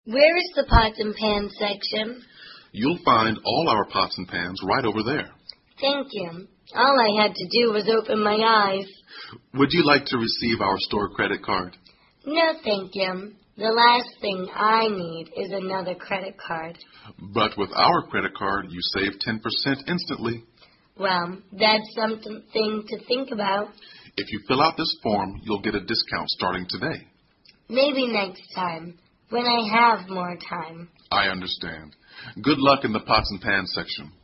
Where is the pots and pans section? You'll find all our pots and pans right over there. Thank you. All I had to do was open my eyes. Would you like to receive our store credit card? No, thank you. The last thing I need is another credit card. But with our credit card, you save 10% instantly. Well, that's something to think about. If you fill out this form, you'll get a discount starting today. Maybe next time, when I have more time. I understand. Good luck in the pots and pans section.